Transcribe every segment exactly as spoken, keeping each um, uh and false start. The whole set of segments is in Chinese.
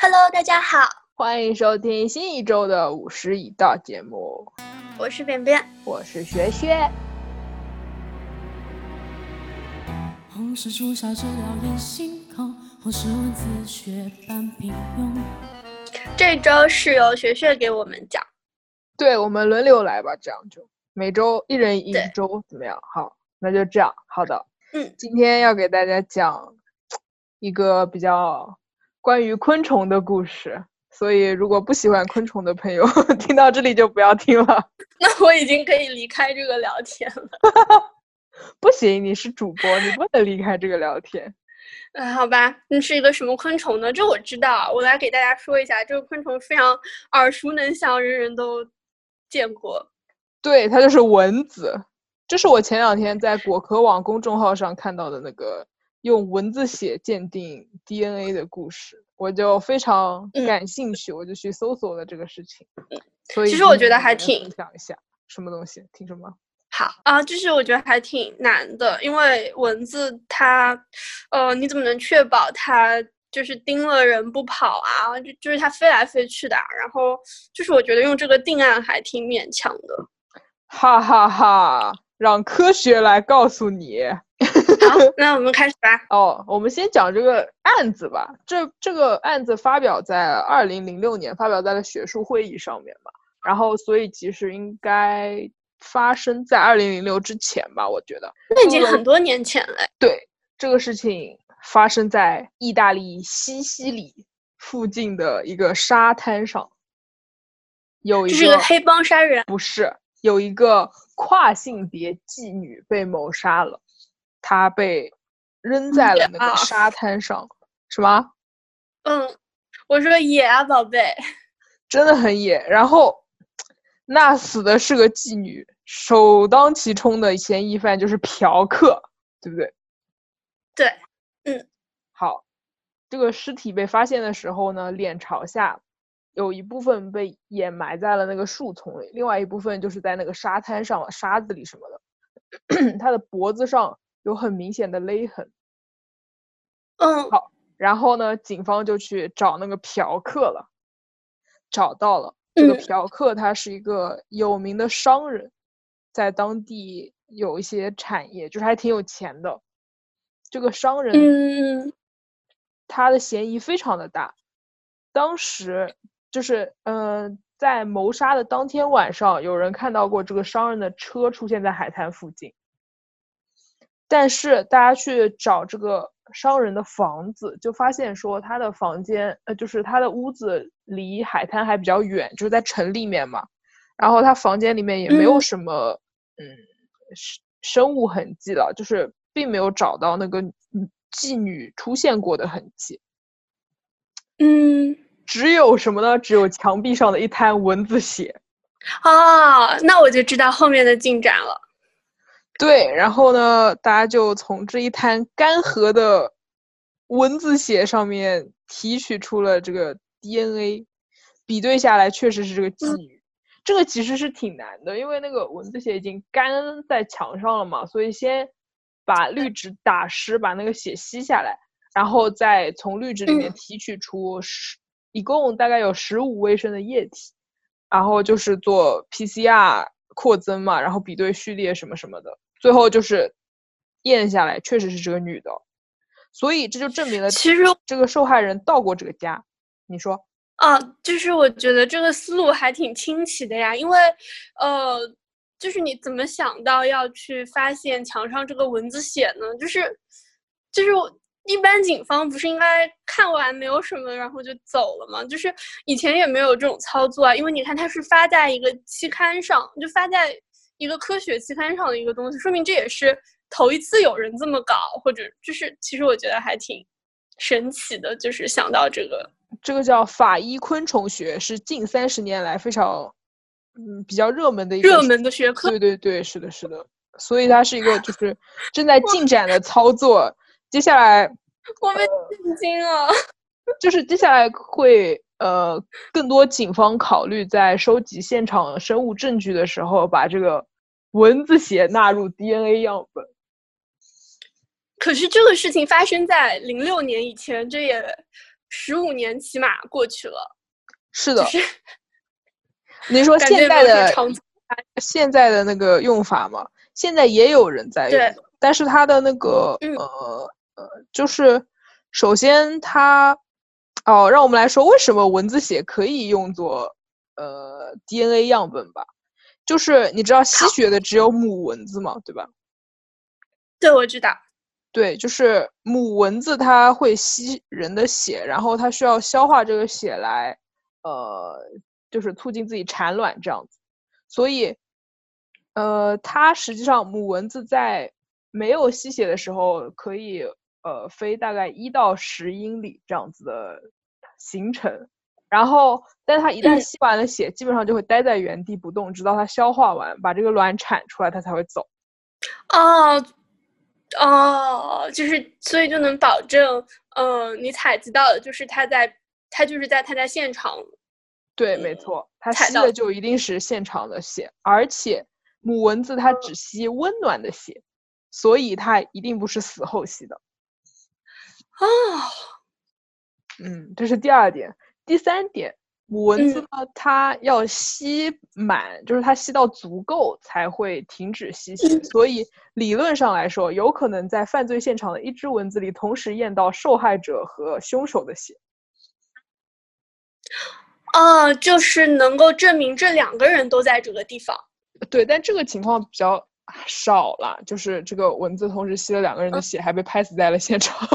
Hello， 大家好， 欢迎收听新一周的五十已到节目， 我是便便， 我是学学。 红是朱砂治疗人心口，红是文字学般平庸。 这周是由学学给我们讲， 对，我们轮流来吧，这样就每周一人一周，怎么样？好，那就这样。好的， 嗯， 今天要给大家讲一个比较关于昆虫的故事，所以如果不喜欢昆虫的朋友，听到这里就不要听了。 那我已经可以离开这个聊天了。 不行，你是主播，你不能离开这个聊天。 嗯，好吧，那是一个什么昆虫呢？这我知道，我来给大家说一下，这个昆虫非常耳熟能详，人人都见过。 对，它就是蚊子。这是我前两天在果壳网公众号上看到的那个用蚊子血鉴定 D N A 的故事，我就非常感兴趣，嗯、我就去搜索了这个事情。 嗯， 所以其实我觉得还挺分享一下什么东西，听什么？ 好啊，就是我觉得还挺难的，因为蚊子它，呃，你怎么能确保它就是叮了人不跑啊？就就是它飞来飞去的、啊，然后就是我觉得用这个定案还挺勉强的。 哈哈哈，让科学来告诉你。 好，那我们开始吧。 哦，我们先讲这个案子吧。这这个案子发表在二零零六年，发表在了学术会议上面嘛。然后，所以其实应该发生在二零零六之前吧，我觉得。 那已经很多年前了。 对，这个事情发生在意大利西西里附近的一个沙滩上，有一个这是一个黑帮杀人， 不是，有一个跨性别妓女被谋杀了，她被扔在了那个沙滩上。什么？ 嗯，我说野啊，宝贝， 真的很野。然后那死的是个妓女，首当其冲的嫌疑犯就是嫖客，对不对？ 对，嗯， 好，这个尸体被发现的时候呢，脸朝下，有一部分被掩埋在了那个树丛里，另外一部分就是在那个沙滩上、沙子里什么的。他的脖子上有很明显的勒痕。 嗯， 好，然后呢，警方就去找那个嫖客了，找到了。这个嫖客他是一个有名的商人，在当地有一些产业，就是还挺有钱的。这个商人， 嗯， 他的嫌疑非常的大。当时就是，嗯、呃，在谋杀的当天晚上，有人看到过这个商人的车出现在海滩附近。但是大家去找这个商人的房子，就发现说他的房间，呃，就是他的屋子离海滩还比较远，就是在城里面嘛。然后他房间里面也没有什么，嗯，嗯生物痕迹了，就是并没有找到那个妓女出现过的痕迹。 嗯， 只有什么呢？只有墙壁上的一滩蚊子血。 哦，那我就知道后面的进展了。 对，然后呢，大家就从这一滩干涸的蚊子血上面提取出了这个 D N A， 比对下来确实是这个妓女。嗯、这个其实是挺难的，因为那个蚊子血已经干在墙上了嘛，所以先把滤纸打湿，把那个血吸下来，然后再从滤纸里面提取出十、嗯，一共大概有十五微升的液体，然后就是做 P C R 扩增嘛，然后比对序列什么什么的。最后就是验下来确实是这个女的，所以这就证明了其实这个受害人到过这个家。你说？ 啊，就是我觉得这个思路还挺清奇的呀，因为呃，就是你怎么想到要去发现墙上这个蚊子血呢？就是就是一般警方不是应该看完没有什么然后就走了吗？就是以前也没有这种操作啊，因为你看它是发在一个期刊上，就发在一个科学期刊上的一个东西，说明这也是头一次有人这么搞，或者就是其实我觉得还挺神奇的，就是想到这个。 这个叫法医昆虫学，是近三十年来非常嗯比较热门的一个热门的学科。 对对对，是的，是的。所以它是一个就是正在进展的操作。接下来我被震惊了、呃。 就是接下来会呃更多警方考虑在收集现场生物证据的时候，把这个蚊子血纳入 D N A 样本。 可是这个事情发生在零六年以前，这也十五年起码过去了。 是的， 就是你说感觉现在的没有什么长足现在的那个用法嘛，现在也有人在用对的，但是它的那个嗯呃呃，就是首先它哦，让我们来说为什么蚊子血可以用作呃 D N A 样本吧。就是你知道吸好血的只有母蚊子嘛，对吧？ 对，我知道。 对，就是母蚊子它会吸人的血，然后它需要消化这个血来，呃，就是促进自己产卵这样子。所以，呃，它实际上母蚊子在没有吸血的时候，可以呃飞大概一到十英里这样子的行程。然后，但它一旦嗯吸完了血，基本上就会待在原地不动，直到它消化完，把这个卵产出来，它才会走。 哦哦，就是所以就能保证，嗯、呃，你采集到的就是它在，它就是在它在现场。 对， 嗯没错，它采到吸的就一定是现场的血，而且母蚊子它只吸温暖的血，所以它一定不是死后吸的。 哦， 嗯，这是第二点。第三点，母蚊子嗯呢，它要吸满，就是它吸到足够才会停止吸血， 嗯所以理论上来说，有可能在犯罪现场的一只蚊子里同时验到受害者和凶手的血。 哦，就是能够证明这两个人都在这个地方。 对，但这个情况比较少了，就是这个蚊子同时吸了两个人的血，还被拍死在了现场。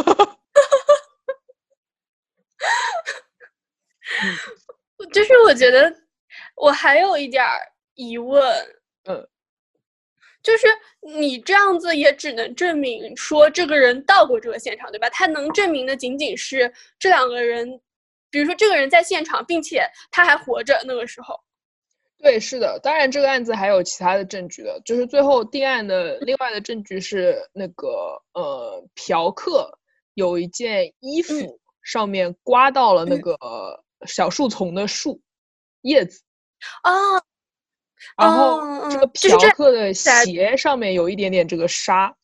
嗯就是我觉得我还有一点疑问， 嗯， 就是你这样子也只能证明说这个人到过这个现场，对吧？他能证明的仅仅是这两个人，比如说这个人在现场，并且他还活着那个时候。 对，是的，当然这个案子还有其他的证据的，就是最后定案的另外的证据是那个呃嫖客有一件衣服嗯上面刮到了那嗯个小树丛的树叶子， 哦然后这个嗯嗯，就是这嫖客的才鞋上面有一点点这个沙，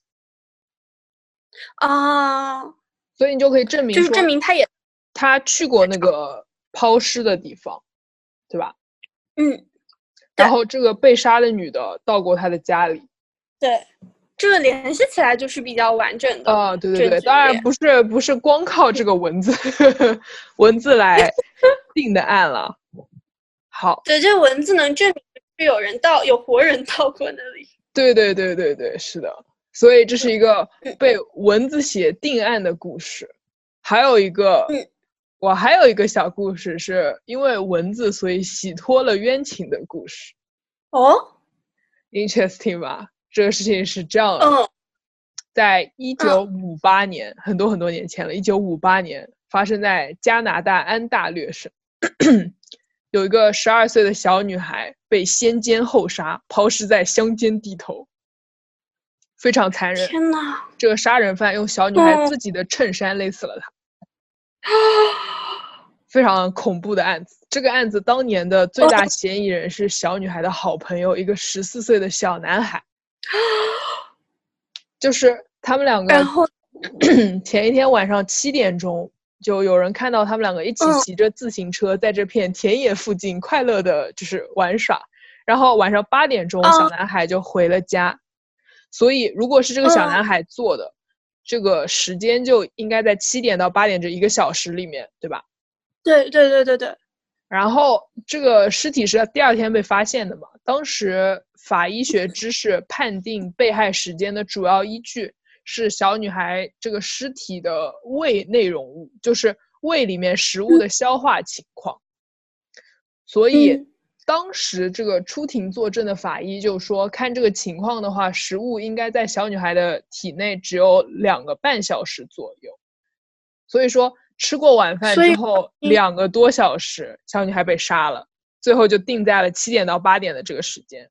啊， 所以你就可以证明就是证说明他也他去过那个抛尸的地方，对吧？ 嗯然后这个被杀的女的到过他的家里。 对，这个联系起来就是比较完整的啊、对对对， 证据当然链不是不是光靠这个文字文字来定的案了。好， 对，这文字能证明是有人到有活人到过那里。 对对对对对，是的，所以这是一个嗯被文字写定案的故事。还有一个， 嗯我还有一个小故事，是因为文字所以洗脱了冤情的故事。 哦， Interesting 吧？这个事情是这样的， 嗯在一九五八年，很多很多年前了，一九五八年发生在加拿大安大略省，有一个十二岁的小女孩被先奸后杀，抛尸在乡间地头，非常残忍。 天哪！ 这个杀人犯用小女孩嗯自己的衬衫勒死了她，非常恐怖的案子。这个案子当年的最大嫌疑人是小女孩的好朋友，一个十四岁的小男孩。就是他们两个然后前一天晚上七点钟，就有人看到他们两个一起嗯骑着自行车在这片田野附近快乐的就是玩耍。然后晚上八点钟， 哦小男孩就回了家。所以如果是这个小男嗯孩做的，这个时间就应该在七点到八点这一个小时里面，对吧？ 对对对对对， 然后这个尸体是第二天被发现的嘛？当时法医学知识判定被害时间的主要依据是小女孩这个尸体的胃内容物，就是胃里面食物的消化情况。所以嗯当时这个出庭作证的法医就说，看这个情况的话，食物应该在小女孩的体内只有两个半小时左右。所以说吃过晚饭之后两个多小时，小女孩被杀了，最后就定在了七点到八点的这个时间。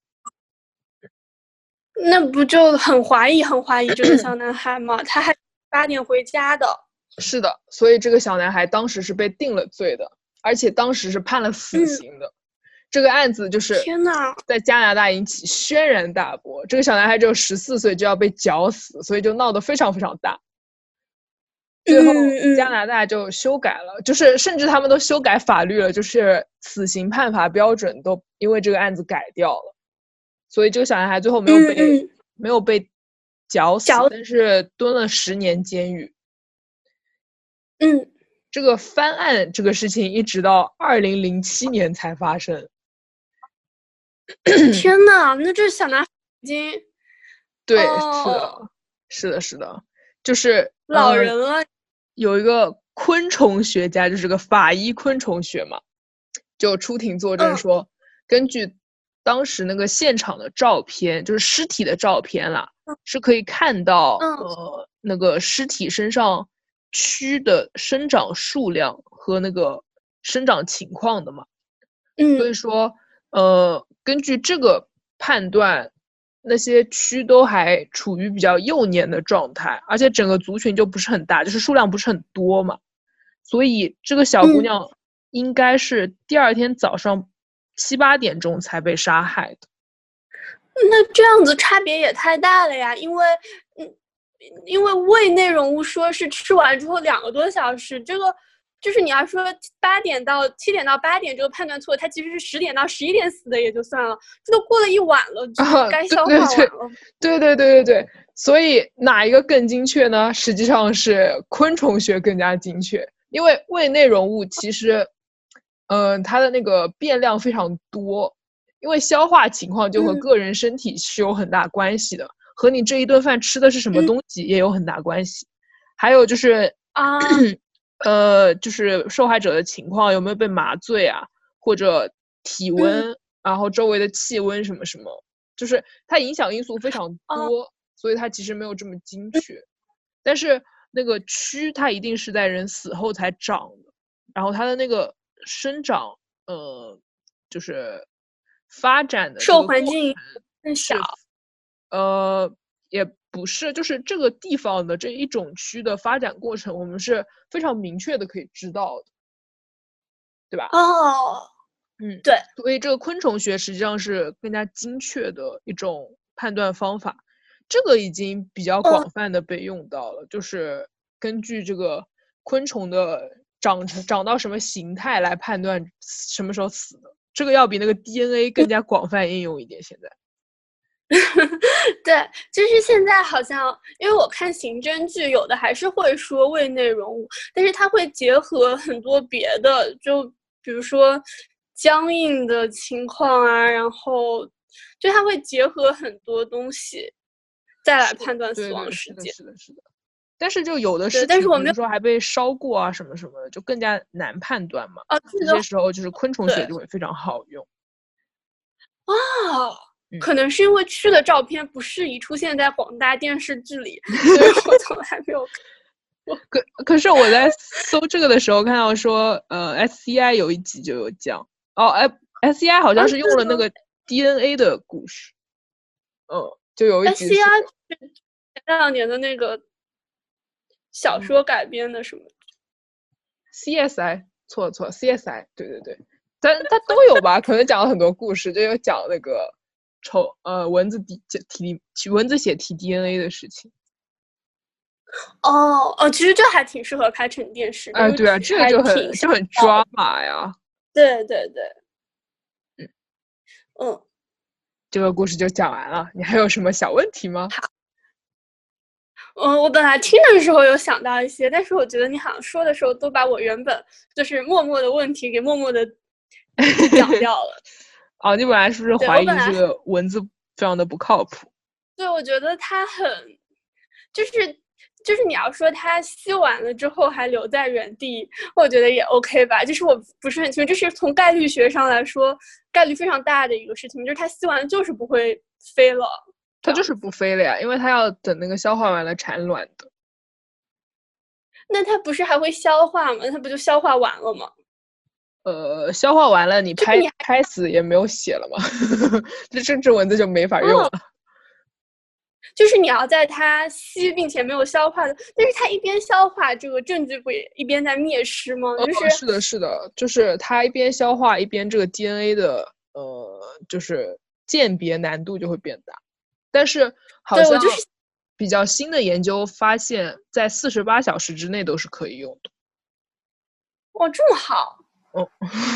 那不就很怀疑很怀疑这个小男孩吗？他还八点回家的。 是的，所以这个小男孩当时是被定了罪的，而且当时是判了死刑的。嗯、这个案子就是天哪， 在加拿大引起轩然大波。这个小男孩只有十四岁就要被绞死，所以就闹得非常非常大。 最后嗯嗯加拿大就修改了，就是甚至他们都修改法律了，就是死刑判罚标准都因为这个案子改掉了，所以这个小男孩最后没有被、 嗯嗯没有被绞死， 绞但是蹲了十年监狱。 嗯， 这个翻案这个事情一直到二零零七年才发生。 天呐，那这小男孩已经对， 哦、 是的，是的，是的，就是老呃人了。 有一个昆虫学家，就是个法医昆虫学嘛，就出庭作证嗯说，根据当时那个现场的照片，就是尸体的照片啦，是可以看到嗯呃那个尸体身上蛆的生长数量和那个生长情况的嘛。所以嗯说，呃，根据这个判断，那些蛆都还处于比较幼年的状态，而且整个族群就不是很大，就是数量不是很多嘛。所以这个小姑嗯， 娘应该是第二天早上七八点钟才被杀害的。 那这样子差别也太大了呀，因为嗯，因为胃内容物说是吃完之后两个多小时，这个就是你要说八点到七点到八点这个判断错，它其实是十点到十一点死的也就算了，这都过了一晚了，就是啊， 该对消化完对对了。 对对对对对，所以哪一个更精确呢？实际上是昆虫学更加精确，因为胃内容物其实，嗯、它的那个变量非常多，因为消化情况就和嗯个人身体是有很大关系的，和你这一顿饭吃的是什么嗯东西也有很大关系。还有就是， 啊， 呃，就是受害者的情况有没有被麻醉啊，或者体嗯温，然后周围的气温什么什么，就是它影响因素非常哦多，所以它其实没有这么精确。但是那个蛆它一定是在人死后才长的，然后它的那个生长，呃，就是发展的这受个过程环境更小。 是，呃，也不是，就是这个地方的这一种蛆的发展过程，我们是非常明确的可以知道的，对吧？ 哦， 嗯， 对， 所以这个昆虫学实际上是更加精确的一种判断方法，这个已经比较哦广泛的被用到了，就是根据这个昆虫的长成长到什么形态来判断什么时候死的，这个要比那个 D N A 更加广泛应用一点。现在， 对，就是现在好像，因为我看刑侦剧，有的还是会说胃内容物，但是它会结合很多别的，就比如说僵硬的情况啊，然后就它会结合很多东西再来判断死对对，是的， 亡时间。 是的，是的。但是就有的对， 尸体， 但是我没有比如说还被烧过啊什么什么的，就更加难判断嘛。 啊，这这个些时候就是昆虫学对就会非常好用。 啊， 嗯可能是因为蛆的照片不适宜出现在广大电视剧里，所以我从来没有看。 可可是我在搜这个的时候看到说，呃，S C I 有一集就有讲，哦，哎，S C I 好像是用了那个 D N A 的故事，嗯，就有一集 S C 是 I 前两年的那个小说改编的什么？ C S I，错了错了 ，C S I，对对对，但它都有吧，可能讲了很多故事，就有讲那个丑呃蚊子提提蚊子写提 D N A 的事情。 哦哦，其实这还挺适合拍成电视的。 哎，对啊，这个就很就很抓马呀。 对对对， 嗯嗯， 这个故事就讲完了，你还有什么小问题吗？ 嗯，我本来听的时候有想到一些，但是我觉得你好像说的时候都把我原本就是默默的问题给默默的讲掉了。 哦，你本来是不是怀疑这个蚊子非常的不靠谱？ 对，我觉得它很，就是就是你要说它吸完了之后还留在原地，我觉得也 OK 吧。就是我不是很清楚，这是从概率学上来说，概率非常大的一个事情，就是它吸完了就是不会飞了。 它就是不飞了呀，因为它要等那个消化完了产卵的。 那它不是还会消化吗？它不就消化完了吗？ 呃，消化完了，你拍你拍死也没有血了嘛，这这只蚊子就没法用了。 哦，就是你要在它吸并且没有消化的，但是它一边消化，这个证据不也一边在灭失吗？就是、 哦、是的，是的，就是它一边消化一边这个 D N A 的呃，就是鉴别难度就会变大。但是好像对我就是比较新的研究发现，在四十八小时之内都是可以用的。 哇，这么好！ 哦，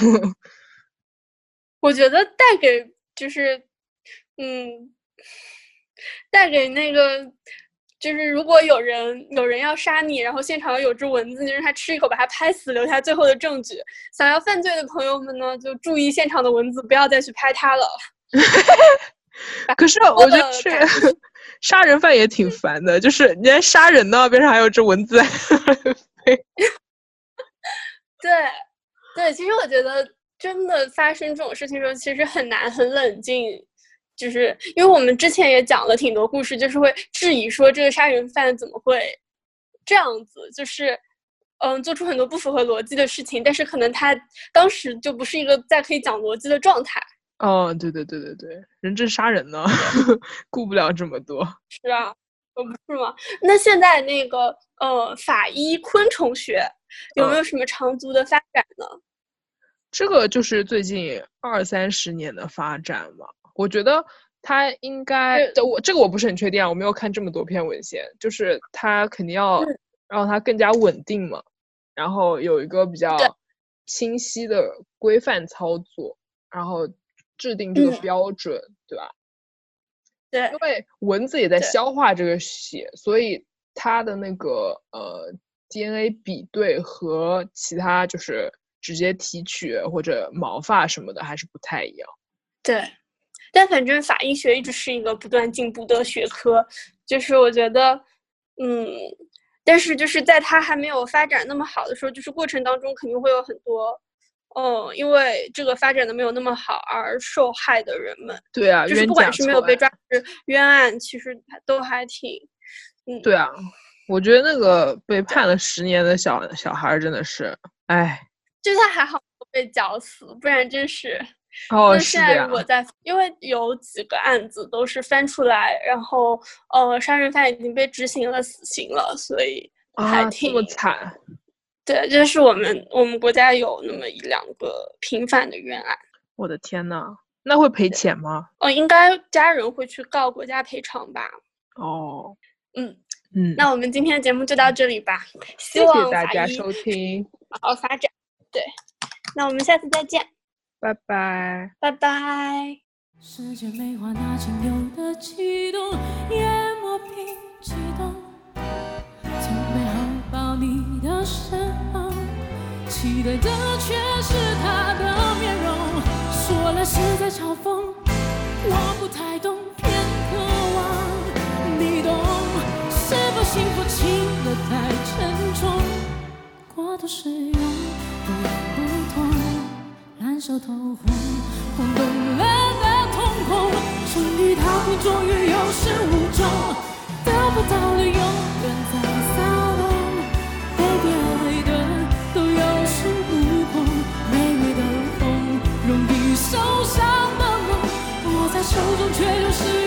我觉得带给就是，嗯，带给那个就是，如果有人有人要杀你，然后现场有只蚊子，你让他吃一口把它拍死，留下最后的证据。想要犯罪的朋友们呢，就注意现场的蚊子，不要再去拍它了。 可是我觉得这个杀人犯也挺烦的，就是你在杀人呢，边上还有只蚊子在飞。 对，对，其实我觉得真的发生这种事情的时候，其实很难很冷静。就是因为我们之前也讲了挺多故事，就是会质疑说这个杀人犯怎么会这样子，就是嗯做出很多不符合逻辑的事情，但是可能他当时就不是一个在可以讲逻辑的状态。 哦，对对对对对，人质杀人呢，顾不了这么多。 是啊，可不是吗？那现在那个呃法医昆虫学有没有什么长足的发展呢？嗯、 这个就是最近二三十年的发展嘛。我觉得他应该，我这个我不是很确定啊，我没有看这么多篇文献，就是他肯定要让它更加稳定嘛，然后有一个比较清晰的规范操作，然后制定这个标准，嗯、对吧？ 对， 因为蚊子也在消化这个血，所以它的那个呃 D N A 比对和其他就是直接提取或者毛发什么的还是不太一样。 对。但反正法医学一直是一个不断进步的学科，就是我觉得，嗯，但是就是在它还没有发展那么好的时候，就是过程当中肯定会有很多，嗯，因为这个发展的没有那么好而受害的人们。 对啊， 就是不管是没有被抓是冤案，其实都还挺，嗯， 对啊，我觉得那个被判了十年的小小孩真的是，哎， 就他还好被绞死，不然真是。 哦， 那现在如果在，因为有几个案子都是翻出来，然后呃，杀人犯已经被执行了死刑了，所以还挺、 啊、这么惨。 对，就是我们我们国家有那么一两个平反的冤案。 我的天呐，那会赔钱吗？ 哦，应该家人会去告国家赔偿吧。 哦， 嗯嗯， 那我们今天的节目就到这里吧，希望谢谢大家收听， 好好发展。对，那我们下次再见。 拜拜， 拜拜。 世界美化那仅有的悸动，淹没并激动。从背后抱你的身后，期待的却是他的面容。说来是在嘲讽，我不太懂，偏渴望你懂。是否幸福轻得太沉重？过度使用，不痒不痛。燃烧透红，轰动了的瞳孔，终于踏空，终于有始无终，得不到的永远在撒动，被别爱的都有恃无恐，美丽的风，容易受伤的梦，握在手中却又是